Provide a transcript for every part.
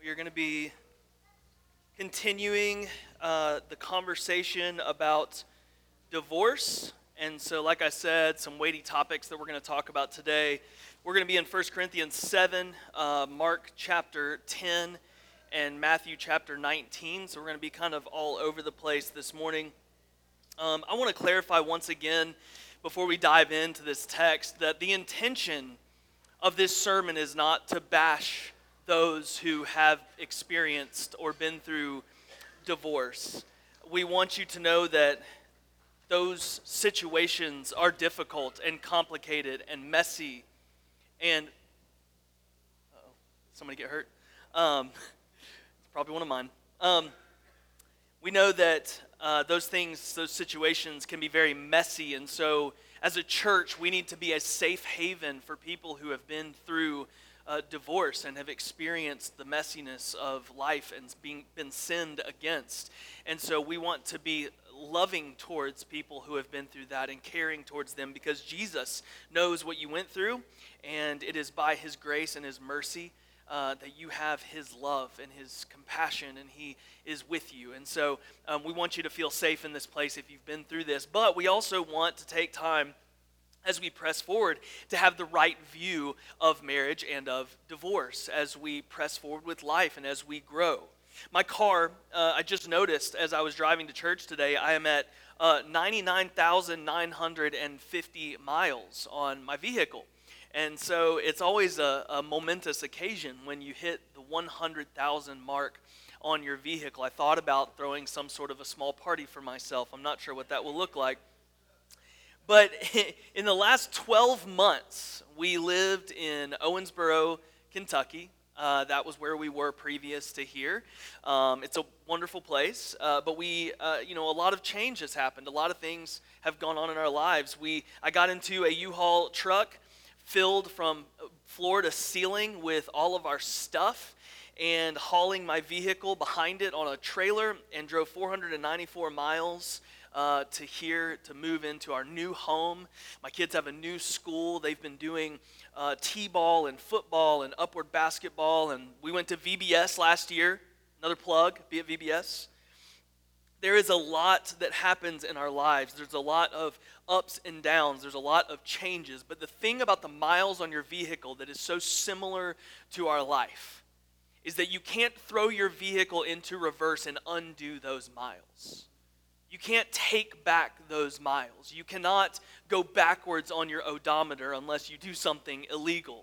We are going to be continuing the conversation about divorce. And so, like I said, some weighty topics that we're going to talk about today. We're going to be in 1 Corinthians 7, Mark chapter 10, and Matthew chapter 19. So we're going to be kind of all over the place this morning. I want to clarify once again, before we dive into this text, that the intention of this sermon is not to bash those who have experienced or been through divorce. We want you to know that those situations are difficult and complicated and messy and somebody get hurt? It's probably one of mine. We know that those situations can be very messy, and so as a church, we need to be a safe haven for people who have been through divorce and have experienced the messiness of life and been sinned against. And so we want to be loving towards people who have been through that and caring towards them, because Jesus knows what you went through, and it is by His grace and His mercy that you have His love and His compassion, and He is with you. And so we want you to feel safe in this place if you've been through this. But we also want to take time as we press forward to have the right view of marriage and of divorce as we press forward with life and as we grow. My car, I just noticed as I was driving to church today, I am at 99,950 miles on my vehicle. And so it's always a momentous occasion when you hit the 100,000 mark on your vehicle. I thought about throwing some sort of a small party for myself. I'm not sure what that will look like. But in the last 12 months, we lived in Owensboro, Kentucky. That was where we were previous to here. It's a wonderful place, but a lot of change has happened. A lot of things have gone on in our lives. I got into a U-Haul truck filled from floor to ceiling with all of our stuff, and hauling my vehicle behind it on a trailer, and drove 494 miles to here to move into our new home. My kids have a new school. They've been doing t-ball and football and upward basketball, and we went to VBS last year. Another plug, be at VBS. There is a lot that happens in our lives. There's a lot of ups and downs. There's a lot of changes. But the thing about the miles on your vehicle that is so similar to our life is that you can't throw your vehicle into reverse and undo those miles. You can't take back those miles. You cannot go backwards on your odometer unless you do something illegal.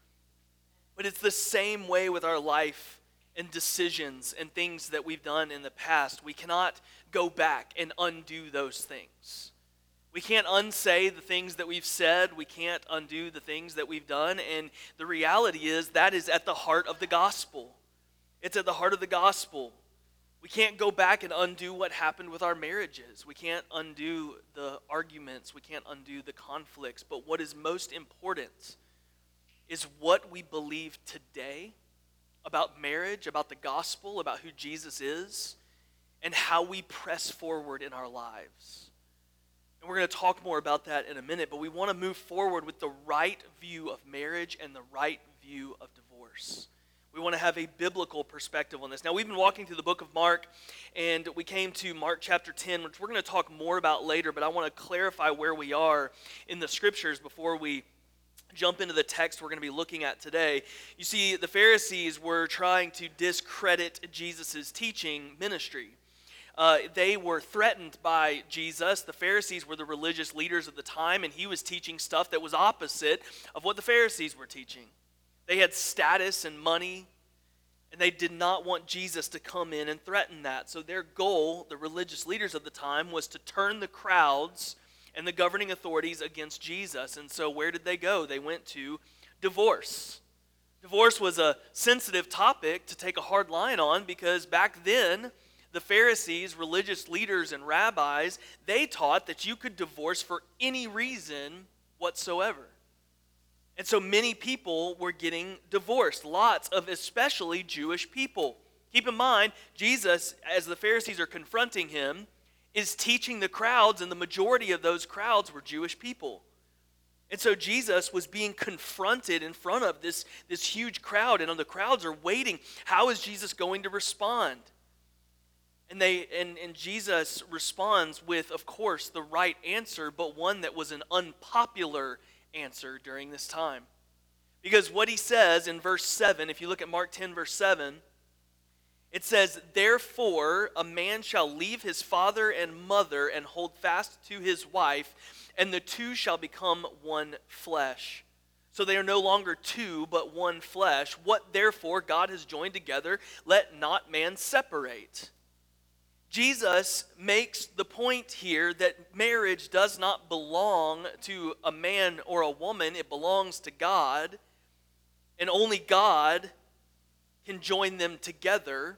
But it's the same way with our life and decisions and things that we've done in the past. We cannot go back and undo those things. We can't unsay the things that we've said. We can't undo the things that we've done. And the reality is that is at the heart of the gospel. It's at the heart of the gospel. We can't go back and undo what happened with our marriages. We can't undo the arguments. We can't undo the conflicts. But what is most important is what we believe today about marriage, about the gospel, about who Jesus is, and how we press forward in our lives. And we're going to talk more about that in a minute, but we want to move forward with the right view of marriage and the right view of divorce. We want to have a biblical perspective on this. Now, we've been walking through the book of Mark, and we came to Mark chapter 10, which we're going to talk more about later, but I want to clarify where we are in the scriptures before we jump into the text we're going to be looking at today. You see, the Pharisees were trying to discredit Jesus' teaching ministry. They were threatened by Jesus. The Pharisees were the religious leaders of the time, and he was teaching stuff that was opposite of what the Pharisees were teaching. They had status and money, and they did not want Jesus to come in and threaten that. So their goal, the religious leaders of the time, was to turn the crowds and the governing authorities against Jesus. And so where did they go? They went to divorce. Divorce was a sensitive topic to take a hard line on, because back then, the Pharisees, religious leaders and rabbis, they taught that you could divorce for any reason whatsoever. And so many people were getting divorced, lots of especially Jewish people. Keep in mind, Jesus, as the Pharisees are confronting him, is teaching the crowds, and the majority of those crowds were Jewish people. And so Jesus was being confronted in front of this huge crowd, and the crowds are waiting. How is Jesus going to respond? And Jesus responds with, of course, the right answer, but one that was an unpopular answer during this time. Because what he says in verse 7, if you look at Mark 10, verse 7, it says, "Therefore a man shall leave his father and mother and hold fast to his wife, and the two shall become one flesh. So they are no longer two, but one flesh. What therefore God has joined together, let not man separate." Jesus makes the point here that marriage does not belong to a man or a woman. It belongs to God, and only God can join them together.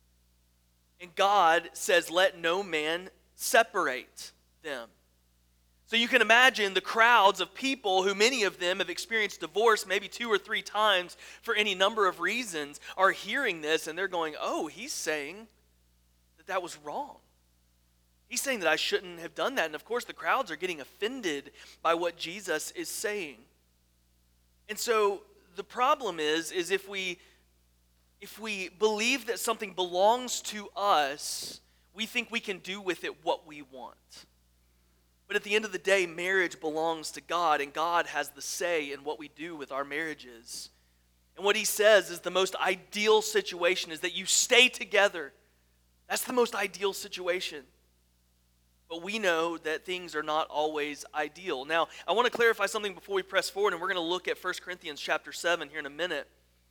And God says, let no man separate them. So you can imagine the crowds of people who many of them have experienced divorce maybe 2 or 3 times for any number of reasons are hearing this, and they're going, oh, he's saying that was wrong. He's saying that I shouldn't have done that. And of course the crowds are getting offended by what Jesus is saying. And so the problem is if we believe that something belongs to us, we think we can do with it what we want. But at the end of the day, marriage belongs to God, and God has the say in what we do with our marriages. And what he says is the most ideal situation is that you stay together. That's the most ideal situation. But we know that things are not always ideal. Now, I want to clarify something before we press forward, and we're going to look at 1 Corinthians chapter 7 here in a minute.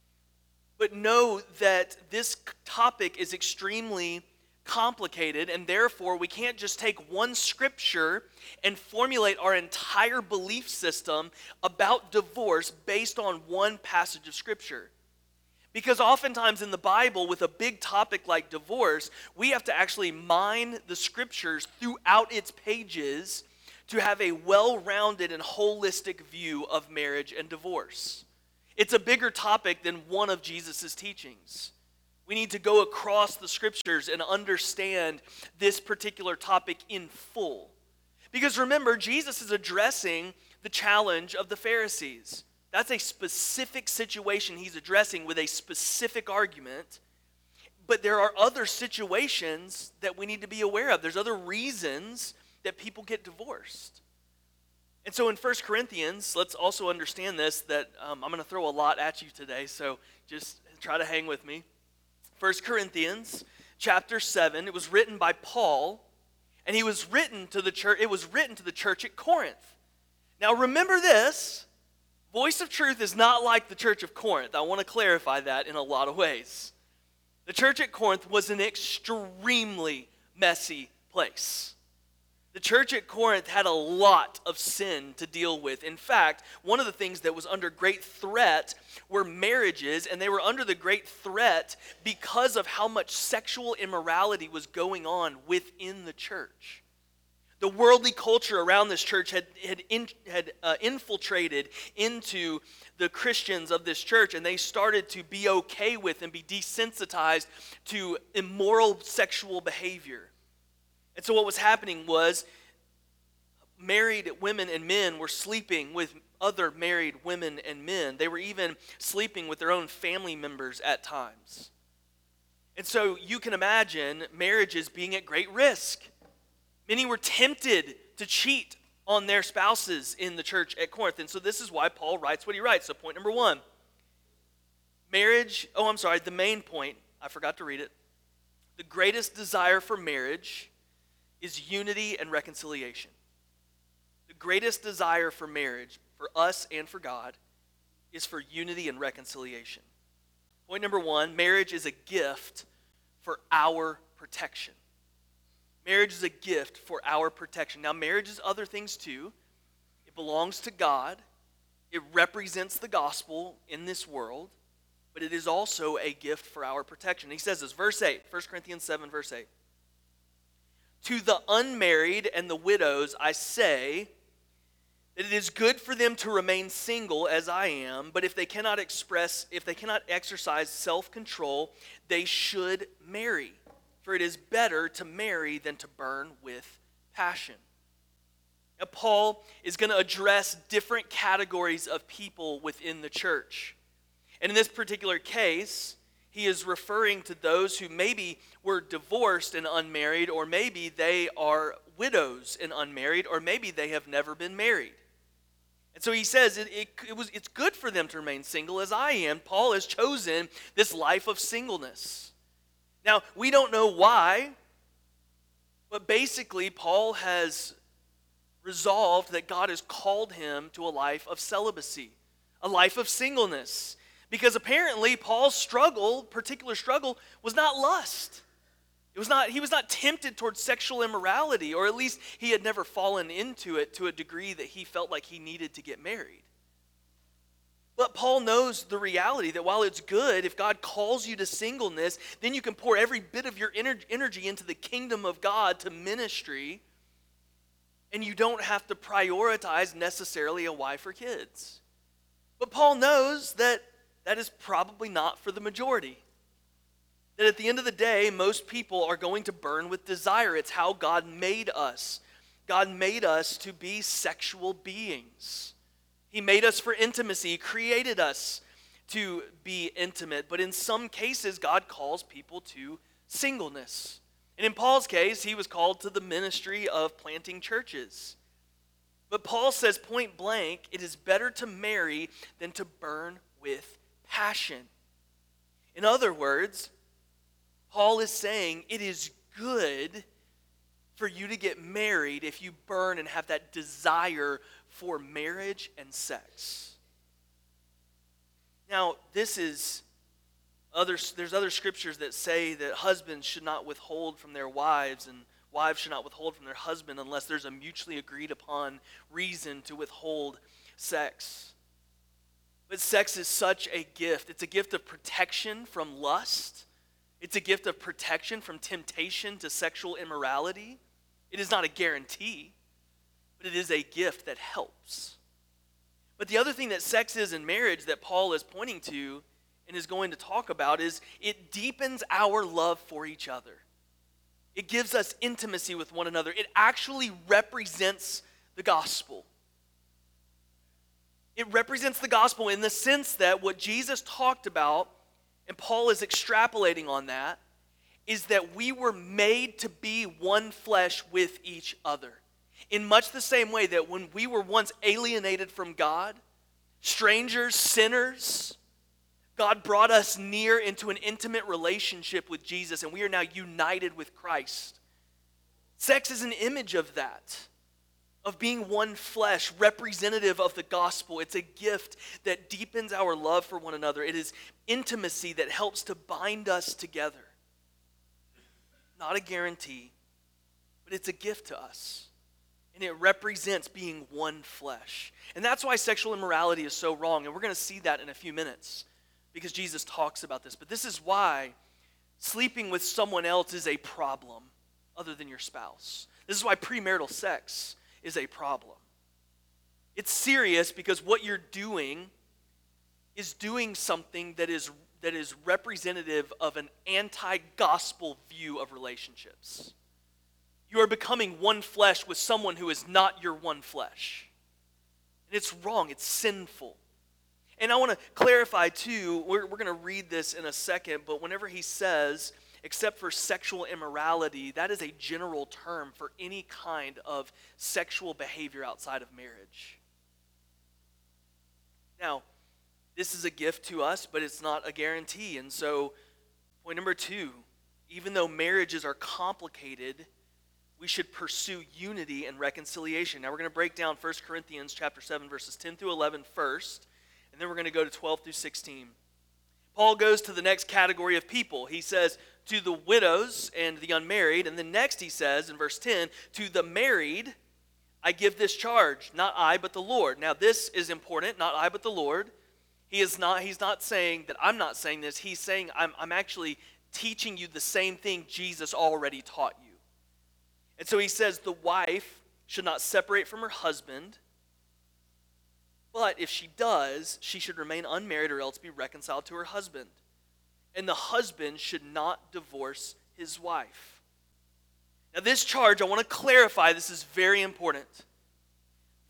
But know that this topic is extremely complicated, and therefore we can't just take one scripture and formulate our entire belief system about divorce based on one passage of scripture. Because oftentimes in the Bible, with a big topic like divorce, we have to actually mine the scriptures throughout its pages to have a well-rounded and holistic view of marriage and divorce. It's a bigger topic than one of Jesus' teachings. We need to go across the scriptures and understand this particular topic in full. Because remember, Jesus is addressing the challenge of the Pharisees. That's a specific situation he's addressing with a specific argument. But there are other situations that we need to be aware of. There's other reasons that people get divorced. And so in 1 Corinthians, let's also understand this, that I'm going to throw a lot at you today, so just try to hang with me. 1 Corinthians chapter 7, it was written by Paul, and it was written to the church at Corinth. Now remember this, Voice of Truth is not like the church of Corinth. I want to clarify that in a lot of ways. The church at Corinth was an extremely messy place. The church at Corinth had a lot of sin to deal with. In fact, one of the things that was under great threat were marriages, and they were under the great threat because of how much sexual immorality was going on within the church. The worldly culture around this church had infiltrated into the Christians of this church, and they started to be okay with and be desensitized to immoral sexual behavior. And so what was happening was married women and men were sleeping with other married women and men. They were even sleeping with their own family members at times. And so you can imagine marriages being at great risk. Many were tempted to cheat on their spouses in the church at Corinth. And so this is why Paul writes what he writes. So point number 1, the main point, I forgot to read it. The greatest desire for marriage is unity and reconciliation. The greatest desire for marriage, for us and for God, is for unity and reconciliation. Point number 1, marriage is a gift for our protection. Marriage is a gift for our protection. Now, marriage is other things too. It belongs to God. It represents the gospel in this world, but it is also a gift for our protection. He says this, verse 8, 1 Corinthians 7, verse 8. To the unmarried and the widows I say that it is good for them to remain single as I am, but if they cannot exercise self-control, they should marry. For it is better to marry than to burn with passion. Now, Paul is going to address different categories of people within the church. And in this particular case, he is referring to those who maybe were divorced and unmarried, or maybe they are widows and unmarried, or maybe they have never been married. And so he says it's good for them to remain single, as I am. Paul has chosen this life of singleness. Now, we don't know why, but basically Paul has resolved that God has called him to a life of celibacy, a life of singleness. Because apparently Paul's particular struggle, was not lust. He was not tempted towards sexual immorality, or at least he had never fallen into it to a degree that he felt like he needed to get married. But Paul knows the reality that while it's good, if God calls you to singleness, then you can pour every bit of your energy into the kingdom of God, to ministry, and you don't have to prioritize necessarily a wife or kids. But Paul knows that is probably not for the majority. That at the end of the day, most people are going to burn with desire. It's how God made us. God made us to be sexual beings. He made us for intimacy. He created us to be intimate. But in some cases, God calls people to singleness. And in Paul's case, he was called to the ministry of planting churches. But Paul says point blank, it is better to marry than to burn with passion. In other words, Paul is saying it is good for you to get married if you burn and have that desire for marriage and sex. Now, there's other scriptures that say that husbands should not withhold from their wives, and wives should not withhold from their husband unless there's a mutually agreed upon reason to withhold sex. But sex is such a gift. It's a gift of protection from lust. It's a gift of protection from temptation to sexual immorality. It is not a guarantee, but it is a gift that helps. But the other thing that sex is in marriage that Paul is pointing to and is going to talk about is it deepens our love for each other. It gives us intimacy with one another. It actually represents the gospel. It represents the gospel in the sense that what Jesus talked about, and Paul is extrapolating on that, is that we were made to be one flesh with each other. In much the same way that when we were once alienated from God, strangers, sinners, God brought us near into an intimate relationship with Jesus, and we are now united with Christ. Sex is an image of that, of being one flesh, representative of the gospel. It's a gift that deepens our love for one another. It is intimacy that helps to bind us together. Not a guarantee, but it's a gift to us. And it represents being one flesh. And that's why sexual immorality is so wrong. And we're going to see that in a few minutes because Jesus talks about this. But this is why sleeping with someone else is a problem other than your spouse. This is why premarital sex is a problem. It's serious because what you're doing is doing something that is representative of an anti-gospel view of relationships. You are becoming one flesh with someone who is not your one flesh. And it's wrong, it's sinful. And I want to clarify too, we're going to read this in a second, but whenever he says, except for sexual immorality, that is a general term for any kind of sexual behavior outside of marriage. Now, this is a gift to us, but it's not a guarantee. And so, point number 2, even though marriages are complicated, we should pursue unity and reconciliation. Now we're going to break down 1 Corinthians chapter 7, verses 10 through 11 first, and then we're going to go to 12 through 16. Paul goes to the next category of people. He says, to the widows and the unmarried, and then next he says in verse 10, to the married, I give this charge, not I, but the Lord. Now this is important, not I, but the Lord. He's not saying that I'm not saying this. He's saying I'm actually teaching you the same thing Jesus already taught you. And so he says the wife should not separate from her husband, but if she does, she should remain unmarried or else be reconciled to her husband. And the husband should not divorce his wife. Now this charge, I want to clarify, this is very important.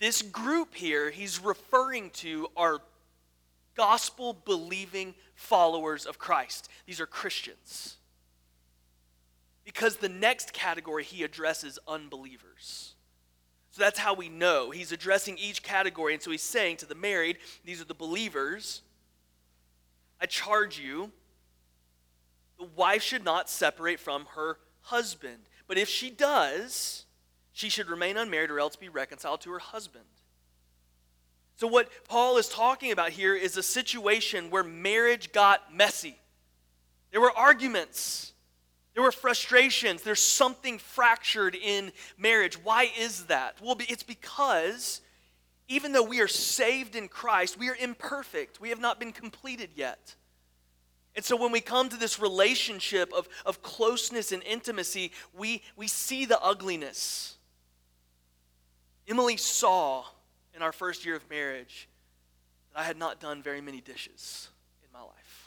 This group here he's referring to are gospel-believing followers of Christ. These are Christians. Because the next category he addresses unbelievers. So that's how we know. He's addressing each category, and so he's saying to the married, these are the believers, I charge you, the wife should not separate from her husband. But if she does, she should remain unmarried or else be reconciled to her husband. So what Paul is talking about here is a situation where marriage got messy. There were arguments. There were frustrations. There's something fractured in marriage. Why is that? Well, it's because even though we are saved in Christ, we are imperfect. We have not been completed yet. And so when we come to this relationship of closeness and intimacy, we see the ugliness. Emily saw in our first year of marriage that I had not done very many dishes in my life.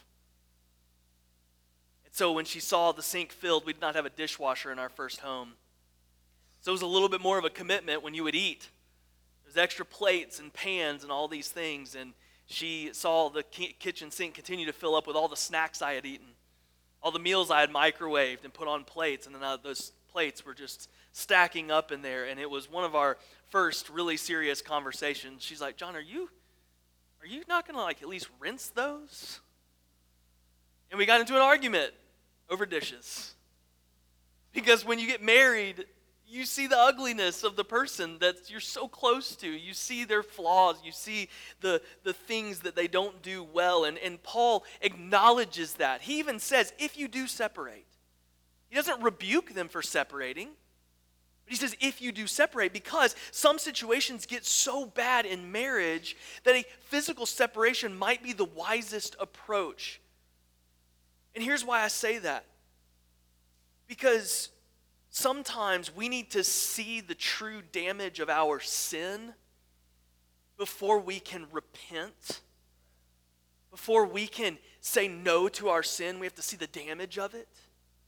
And so when she saw the sink filled, we did not have a dishwasher in our first home. So it was a little bit more of a commitment when you would eat. There's extra plates and pans and all these things, and she saw the kitchen sink continue to fill up with all the snacks I had eaten, all the meals I had microwaved and put on plates, and then those plates were just stacking up in there, and it was one of our first really serious conversations. She's like, John, are you not going to at least rinse those? And we got into an argument over dishes. Because when you get married, you see the ugliness of the person that you're so close to. You see their flaws. You see the things that they don't do well. And Paul acknowledges that. He even says, if you do separate. He doesn't rebuke them for separating. But he says, if you do separate, because some situations get so bad in marriage that a physical separation might be the wisest approach. And here's why I say that. Because sometimes we need to see the true damage of our sin before we can repent. Before we can say no to our sin, we have to see the damage of it.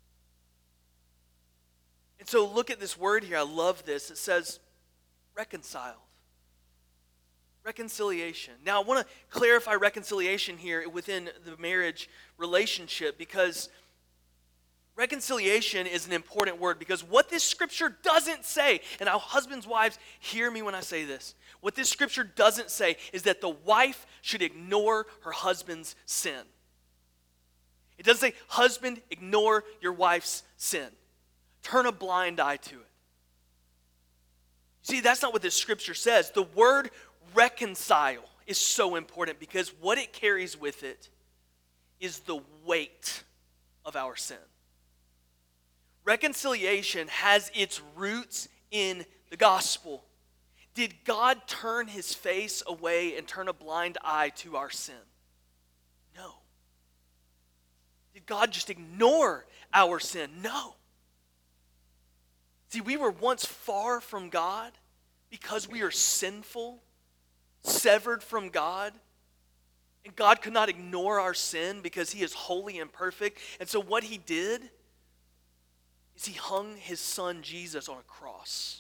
And so look at this word here. I love this. It says reconciled. Reconciliation. Now I want to clarify reconciliation here within the marriage relationship, because reconciliation is an important word, because what this scripture doesn't say, and now husbands, wives, hear me when I say this. What this scripture doesn't say is that the wife should ignore her husband's sin. It doesn't say, husband, ignore your wife's sin. Turn a blind eye to it. See, that's not what this scripture says. The word reconcile is so important because what it carries with it is the weight of our sin. Reconciliation has its roots in the gospel. Did God turn his face away and turn a blind eye to our sin? No. Did God just ignore our sin? No. See, we were once far from God because we are sinful, severed from God. And God could not ignore our sin because he is holy and perfect. And so what he did is he hung his son Jesus on a cross.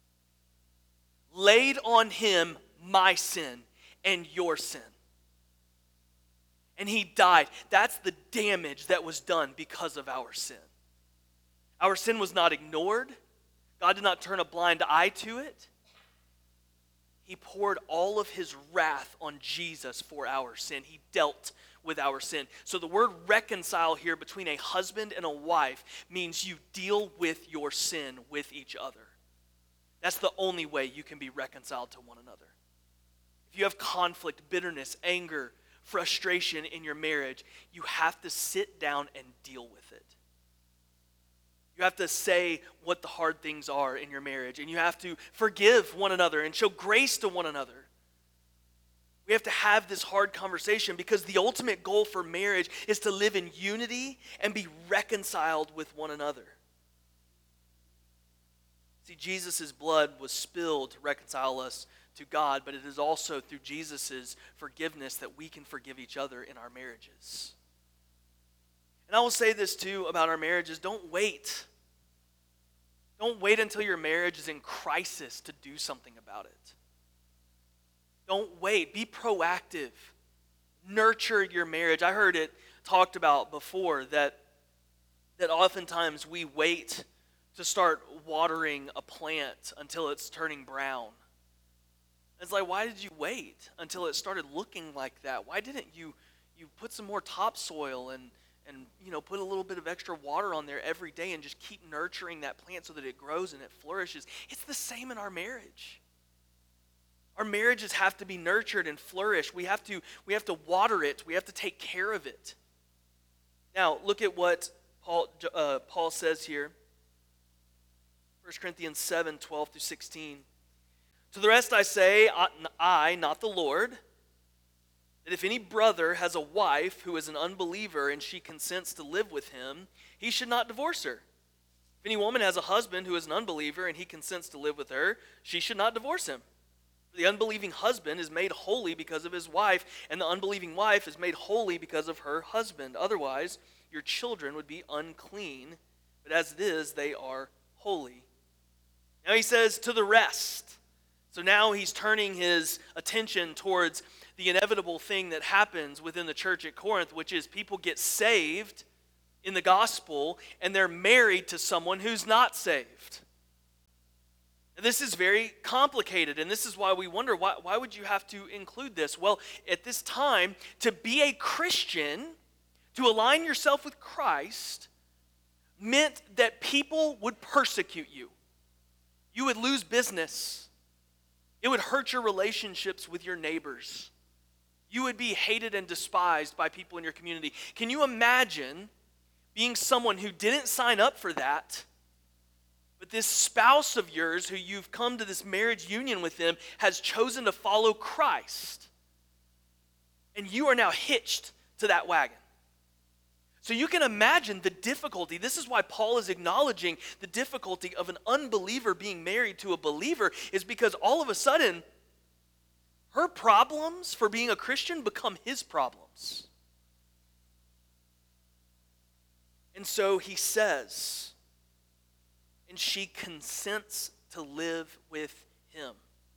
Laid on him my sin and your sin. And he died. That's the damage that was done because of our sin. Our sin was not ignored. God did not turn a blind eye to it. He poured all of his wrath on Jesus for our sin. He dealt with our sin. So the word reconcile here between a husband and a wife means you deal with your sin with each other. That's the only way you can be reconciled to one another. If you have conflict, bitterness, anger, frustration in your marriage, you have to sit down and deal with it. You have to say what the hard things are in your marriage, and you have to forgive one another and show grace to one another. We have to have this hard conversation because the ultimate goal for marriage is to live in unity and be reconciled with one another. See, Jesus' blood was spilled to reconcile us to God, but it is also through Jesus' forgiveness that we can forgive each other in our marriages. And I will say this too about our marriages. Don't wait. Don't wait until your marriage is in crisis to do something about it. Don't wait. Be proactive. Nurture your marriage. I heard it talked about before that oftentimes we wait to start watering a plant until it's turning brown. It's like, why did you wait until it started looking like that? Why didn't you put some more topsoil and put a little bit of extra water on there every day and just keep nurturing that plant so that it grows and it flourishes? It's the same in our marriage. Our marriages have to be nurtured and flourish. We have to water it. We have to take care of it. Now, look at what Paul says here. 1 Corinthians 7, 12 through 16. To the rest I say, I, not the Lord, that if any brother has a wife who is an unbeliever and she consents to live with him, he should not divorce her. If any woman has a husband who is an unbeliever and he consents to live with her, she should not divorce him. The unbelieving husband is made holy because of his wife, and the unbelieving wife is made holy because of her husband. Otherwise, your children would be unclean, but as it is, they are holy. Now he says, to the rest. So now he's turning his attention towards the inevitable thing that happens within the church at Corinth, which is people get saved in the gospel, and they're married to someone who's not saved. And this is very complicated, and this is why we wonder, why would you have to include this? Well, at this time, to be a Christian, to align yourself with Christ, meant that people would persecute you. You would lose business. It would hurt your relationships with your neighbors. You would be hated and despised by people in your community. Can you imagine being someone who didn't sign up for that, but this spouse of yours who you've come to this marriage union with them has chosen to follow Christ, and you are now hitched to that wagon? So you can imagine the difficulty. This is why Paul is acknowledging the difficulty of an unbeliever being married to a believer, is because all of a sudden, her problems for being a Christian become his problems. And so he says, and she consents to live with him.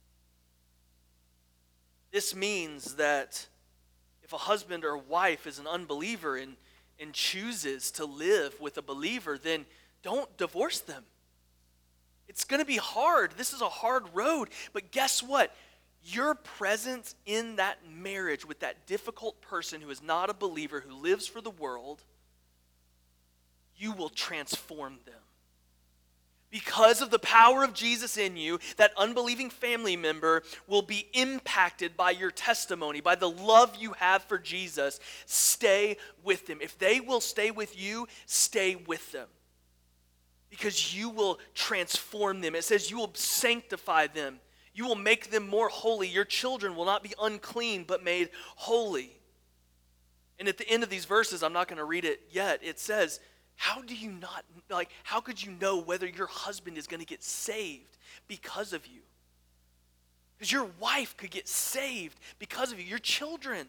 This means that if a husband or wife is an unbeliever and chooses to live with a believer, then don't divorce them. It's going to be hard. This is a hard road. But guess what? Your presence in that marriage with that difficult person who is not a believer, who lives for the world, you will transform them. Because of the power of Jesus in you, that unbelieving family member will be impacted by your testimony, by the love you have for Jesus. Stay with them. If they will stay with you, stay with them. Because you will transform them. It says you will sanctify them. You will make them more holy. Your children will not be unclean, but made holy. And at the end of these verses, I'm not going to read it yet, it says, how could you know whether your husband is going to get saved because of you? Because your wife could get saved because of you, your children.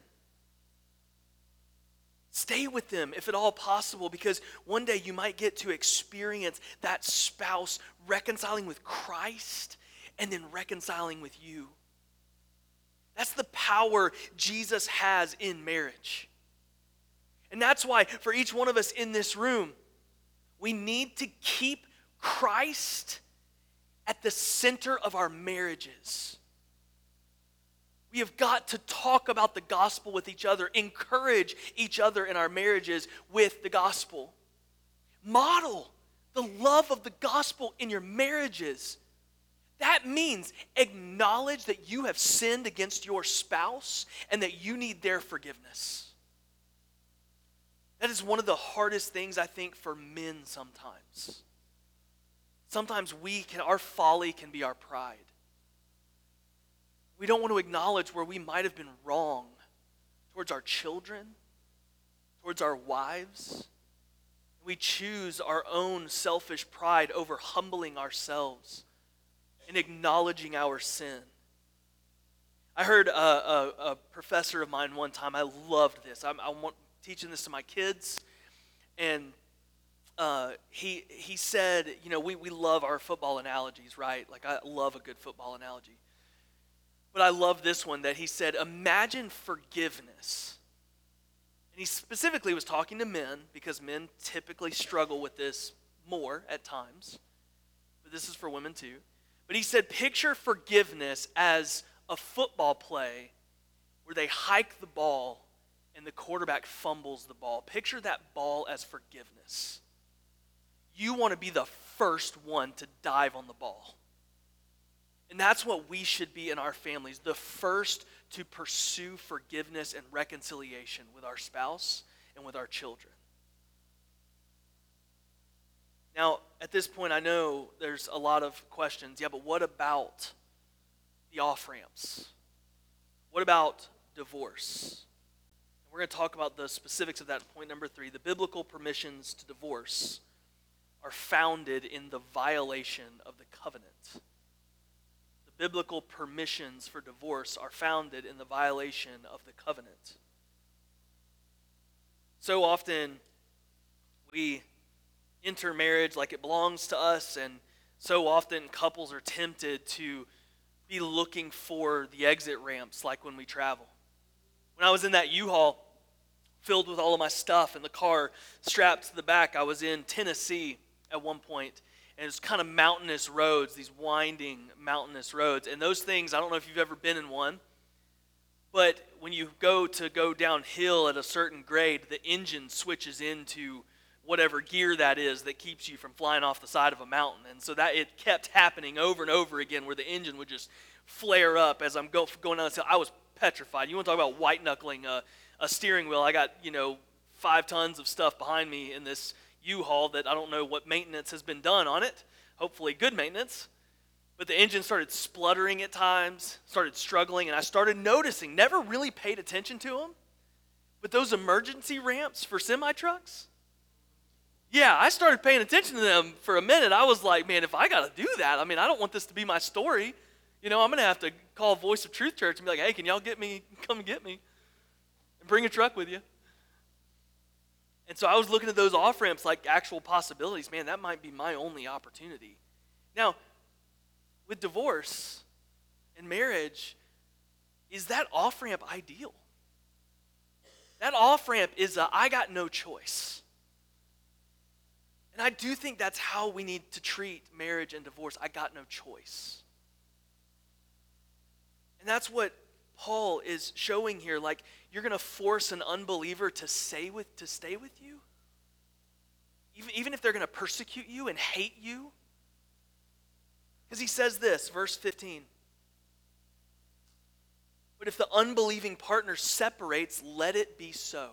Stay with them if at all possible, because one day you might get to experience that spouse reconciling with Christ and then reconciling with you. That's the power Jesus has in marriage. And that's why for each one of us in this room, we need to keep Christ at the center of our marriages. We have got to talk about the gospel with each other, encourage each other in our marriages with the gospel. Model the love of the gospel in your marriages. That means acknowledge that you have sinned against your spouse and that you need their forgiveness. That is one of the hardest things, I think, for men sometimes. Sometimes our folly can be our pride. We don't want to acknowledge where we might have been wrong towards our children, towards our wives. We choose our own selfish pride over humbling ourselves and acknowledging our sin. I heard a professor of mine one time, I loved this. I'm teaching this to my kids, and he said, we love our football analogies, right? Like, I love a good football analogy. But I love this one that he said, imagine forgiveness. And he specifically was talking to men because men typically struggle with this more at times. But this is for women too. But he said, picture forgiveness as a football play where they hike the ball and the quarterback fumbles the ball. Picture that ball as forgiveness. You want to be the first one to dive on the ball. And that's what we should be in our families, the first to pursue forgiveness and reconciliation with our spouse and with our children. Now, at this point, I know there's a lot of questions. Yeah, but what about the off-ramps? What about divorce? We're going to talk about the specifics of that in point number 3. The biblical permissions to divorce are founded in the violation of the covenant. The biblical permissions for divorce are founded in the violation of the covenant. So often we enter marriage like it belongs to us, and so often couples are tempted to be looking for the exit ramps like when we travel. When I was in that U-Haul filled with all of my stuff in the car strapped to the back, I was in Tennessee at one point, and it's kind of mountainous roads, these winding mountainous roads. And those things, I don't know if you've ever been in one, but when you go downhill at a certain grade, the engine switches into whatever gear that is that keeps you from flying off the side of a mountain. And so that it kept happening over and over again where the engine would just flare up as I'm going down this hill. I was petrified. You want to talk about white-knuckling a steering wheel. I got, 5 tons of stuff behind me in this U-Haul that I don't know what maintenance has been done on it. Hopefully good maintenance. But the engine started spluttering at times, started struggling, and I started noticing, never really paid attention to them, but those emergency ramps for semi-trucks, yeah, I started paying attention to them for a minute. I was like, man, if I got to do that, I don't want this to be my story. I'm going to have to call Voice of Truth Church and be like, hey, can y'all come and get me? And bring a truck with you. And so I was looking at those off-ramps like actual possibilities. Man, that might be my only opportunity. Now, with divorce and marriage, is that off-ramp ideal? That off-ramp is I got no choice. And I do think that's how we need to treat marriage and divorce. I got no choice. And that's what Paul is showing here. Like, you're going to force an unbeliever to stay with you? Even if they're going to persecute you and hate you? Because he says this, verse 15. But if the unbelieving partner separates, let it be so.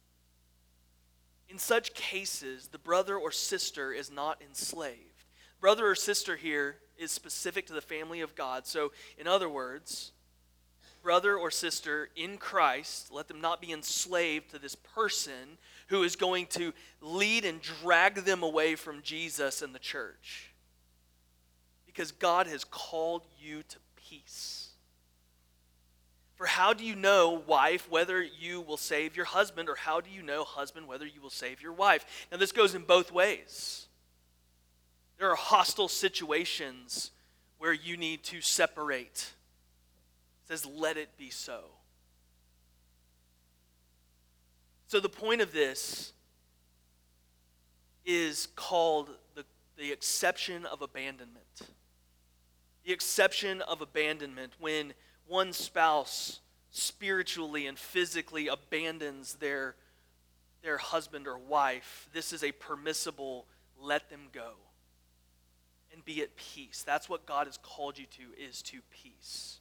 In such cases, the brother or sister is not enslaved. Brother or sister here is specific to the family of God. So, in other words, brother or sister in Christ, let them not be enslaved to this person who is going to lead and drag them away from Jesus and the church. Because God has called you to peace. For how do you know, wife, whether you will save your husband, or how do you know, husband, whether you will save your wife? Now, this goes in both ways. There are hostile situations where you need to separate. It says, let it be so. So the point of this is called the exception of abandonment. The exception of abandonment, when one spouse spiritually and physically abandons their husband or wife, this is a permissible let them go and be at peace. That's what God has called you to, is to peace.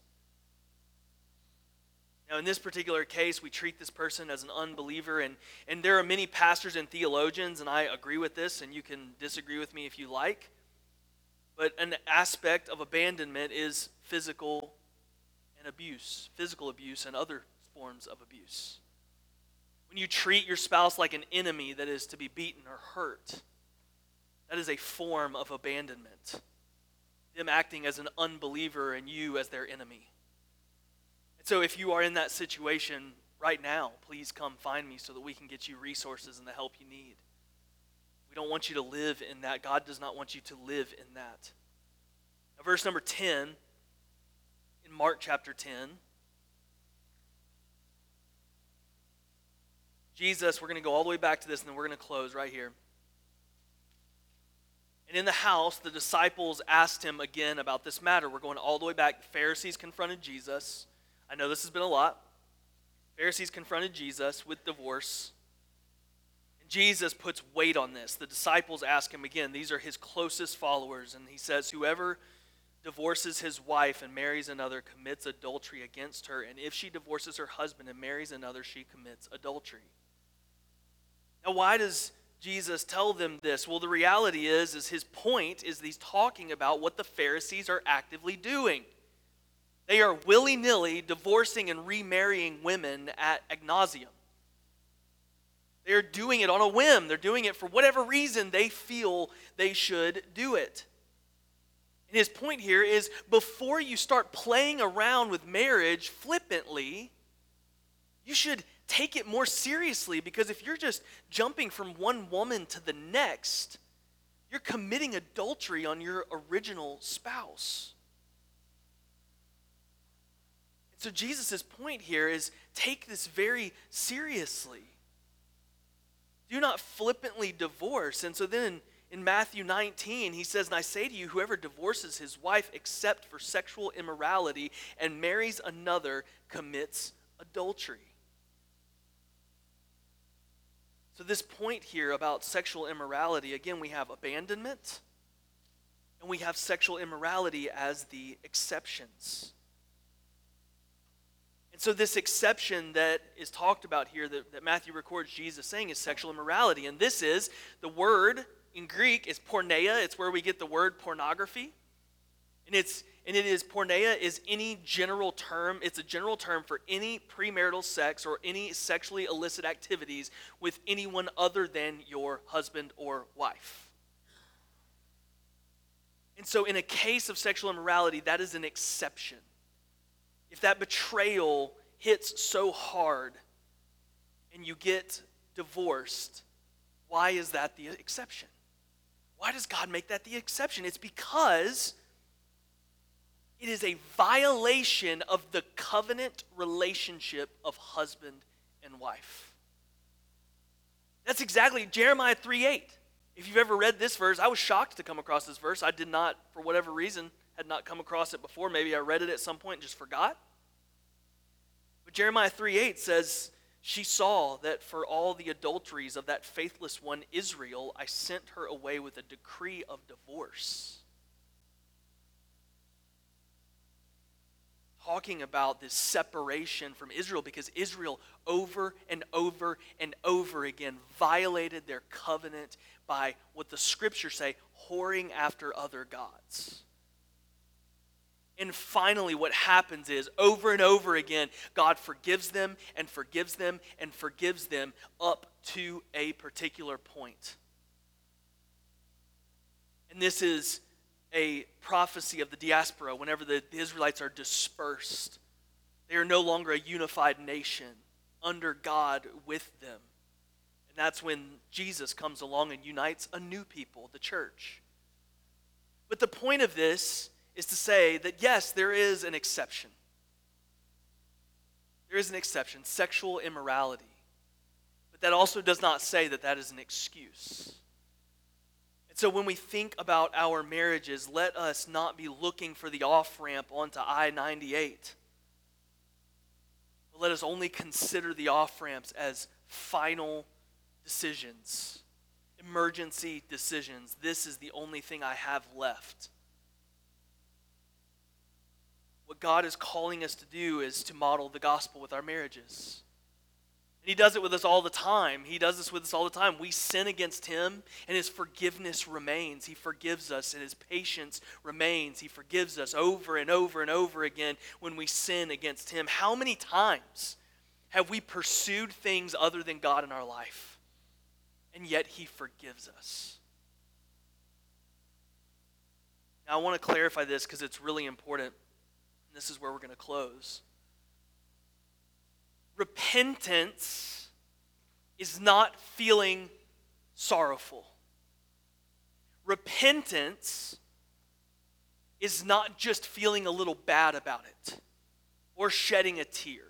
Now, in this particular case, we treat this person as an unbeliever, and there are many pastors and theologians, and I agree with this, and you can disagree with me if you like, but an aspect of abandonment is physical abuse and other forms of abuse. When you treat your spouse like an enemy that is to be beaten or hurt, that is a form of abandonment. Them acting as an unbeliever and you as their enemy. And so if you are in that situation right now, please come find me so that we can get you resources and the help you need. We don't want you to live in that. God does not want you to live in that. Now, verse number 10, in in Mark chapter 10. Jesus, we're going to go all the way back to this, and then we're going to close right here. And in the house, the disciples asked him again about this matter. We're going all the way back. The Pharisees confronted Jesus. I know this has been a lot. Pharisees confronted Jesus with divorce. And Jesus puts weight on this. The disciples ask him again. These are his closest followers. And he says, whoever divorces his wife and marries another commits adultery against her. And if she divorces her husband and marries another, she commits adultery. Now, why does Jesus tell them this? Well, the reality is his point is he's talking about what the Pharisees are actively doing. They are willy-nilly divorcing and remarrying women ad nauseam. They're doing it on a whim. They're doing it for whatever reason they feel they should do it. And his point here is before you start playing around with marriage flippantly, you should take it more seriously, because if you're just jumping from one woman to the next, you're committing adultery on your original spouse. And so Jesus' point here is take this very seriously. Do not flippantly divorce. And so then in Matthew 19, he says, and I say to you, whoever divorces his wife except for sexual immorality and marries another commits adultery. So this point here about sexual immorality, again, we have abandonment and we have sexual immorality as the exceptions. And so this exception that is talked about here that Matthew records Jesus saying is sexual immorality. And this is, the word in Greek is porneia. It's where we get the word pornography. Porneia is any general term. It's a general term for any premarital sex or any sexually illicit activities with anyone other than your husband or wife. And so in a case of sexual immorality, that is an exception. If that betrayal hits so hard and you get divorced, why is that the exception? Why does God make that the exception? It's because it is a violation of the covenant relationship of husband and wife. That's exactly Jeremiah 3:8. If you've ever read this verse, I was shocked to come across this verse. I did not, for whatever reason, had not come across it before. Maybe I read it at some point and just forgot. But Jeremiah 3:8 says, she saw that for all the adulteries of that faithless one, Israel, I sent her away with a decree of divorce. Talking about this separation from Israel, because Israel over and over and over again violated their covenant by what the scriptures say, whoring after other gods. And finally what happens is, over and over again, God forgives them and forgives them and forgives them up to a particular point. And this is a prophecy of the diaspora. Whenever the Israelites are dispersed, they are no longer a unified nation under God with them. And that's when Jesus comes along and unites a new people, the church. But the point of this is to say that yes, there is an exception. There is an exception, sexual immorality. But that also does not say that that is an excuse. And so when we think about our marriages, let us not be looking for the off-ramp onto I-98. But let us only consider the off-ramps as final decisions, emergency decisions. This is the only thing I have left. What God is calling us to do is to model the gospel with our marriages. And he does it with us all the time. He does this with us all the time. We sin against him, and his forgiveness remains. He forgives us, and his patience remains. He forgives us over and over and over again when we sin against him. How many times have we pursued things other than God in our life, and yet he forgives us? Now, I want to clarify this because it's really important, and this is where we're going to close. Repentance is not feeling sorrowful. Repentance is not just feeling a little bad about it or shedding a tear.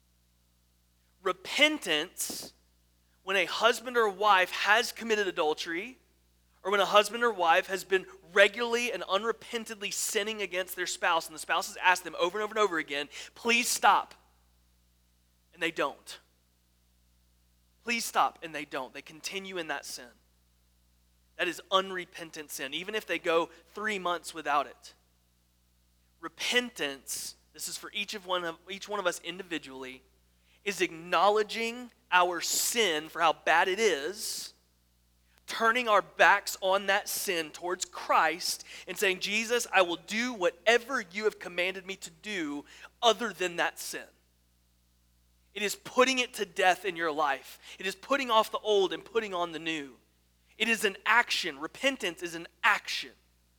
Repentance, when a husband or wife has committed adultery, or when a husband or wife has been regularly and unrepentantly sinning against their spouse, and the spouse has asked them over and over and over again, please stop, and they don't. Please stop, and they don't. They continue in that sin. That is unrepentant sin, even if they go 3 months without it. Repentance, this is for each one of us individually, is acknowledging our sin for how bad it is, turning our backs on that sin towards Christ and saying, Jesus, I will do whatever you have commanded me to do other than that sin. It is putting it to death in your life. It is putting off the old and putting on the new. It is an action. Repentance is an action.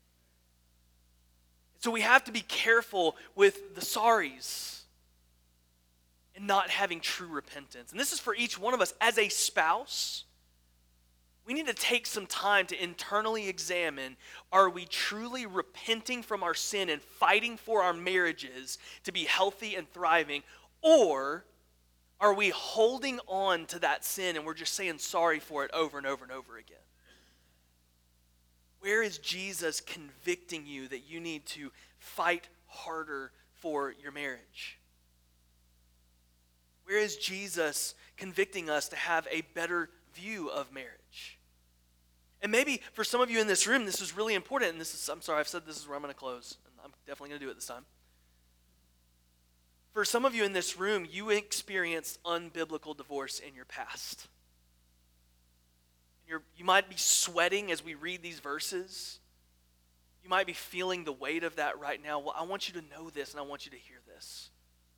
So we have to be careful with the sorries and not having true repentance. And this is for each one of us. As a spouse, we need to take some time to internally examine, are we truly repenting from our sin and fighting for our marriages to be healthy and thriving, or are we holding on to that sin and we're just saying sorry for it over and over and over again? Where is Jesus convicting you that you need to fight harder for your marriage? Where is Jesus convicting us to have a better view of marriage? And maybe for some of you in this room, this is really important. And I'm sorry, I've said this is where I'm going to close. And I'm definitely going to do it this time. For some of you in this room, you experienced unbiblical divorce in your past. You might be sweating as we read these verses. You might be feeling the weight of that right now. Well, I want you to know this, and I want you to hear this.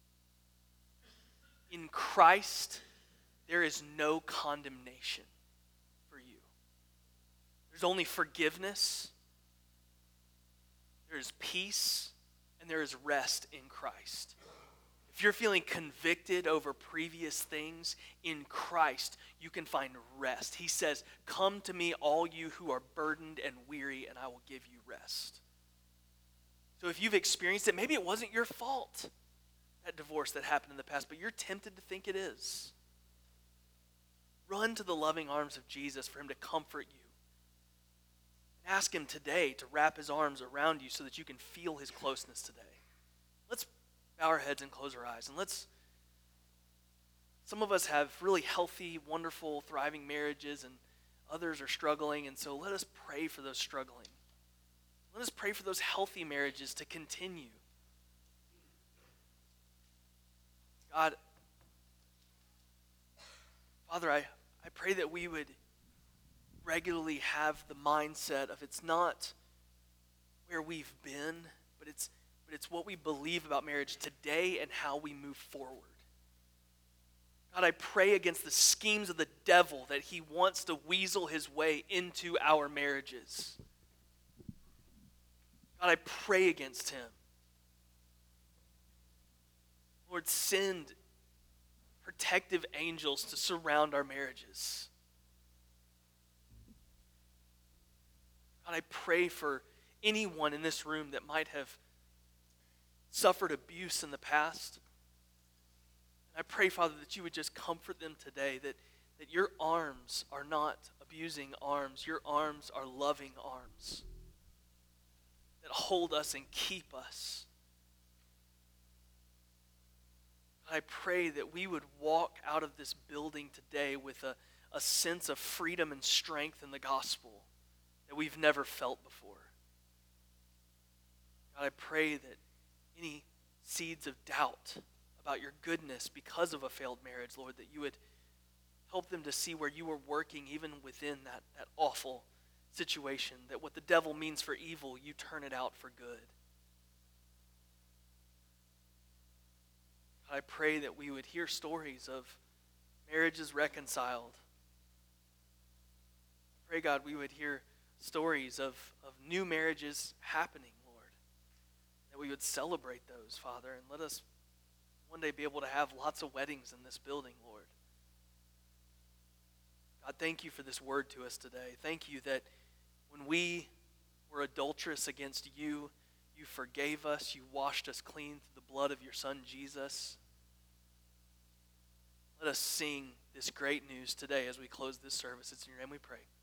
In Christ, there is no condemnation for you. There's only forgiveness, there is peace, and there is rest in Christ. If you're feeling convicted over previous things, in Christ, you can find rest. He says, come to me, all you who are burdened and weary, and I will give you rest. So if you've experienced it, maybe it wasn't your fault, that divorce that happened in the past, but you're tempted to think it is. Run to the loving arms of Jesus for him to comfort you. And ask him today to wrap his arms around you so that you can feel his closeness today. Let's bow our heads and close our eyes. And some of us have really healthy, wonderful, thriving marriages, and others are struggling. And so let us pray for those struggling. Let us pray for those healthy marriages to continue. God, Father, I pray that we would regularly have the mindset of it's not where we've been, but it's what we believe about marriage today and how we move forward. God, I pray against the schemes of the devil that he wants to weasel his way into our marriages. God, I pray against him. Lord, send protective angels to surround our marriages. God, I pray for anyone in this room that might have suffered abuse in the past. And I pray, Father, that you would just comfort them today, that your arms are not abusing arms. Your arms are loving arms that hold us and keep us. I pray that we would walk out of this building today with a sense of freedom and strength in the gospel that we've never felt before. God, I pray that any seeds of doubt about your goodness because of a failed marriage, Lord, that you would help them to see where you are working even within that awful situation, that what the devil means for evil, you turn it out for good. I pray that we would hear stories of marriages reconciled. I pray, God, we would hear stories of new marriages happening, Lord. That we would celebrate those, Father, and let us one day be able to have lots of weddings in this building, Lord. God, thank you for this word to us today. Thank you that when we were adulterous against you, You forgave us. You washed us clean through the blood of your Son, Jesus. Let us sing this great news today as we close this service. It's in your name we pray.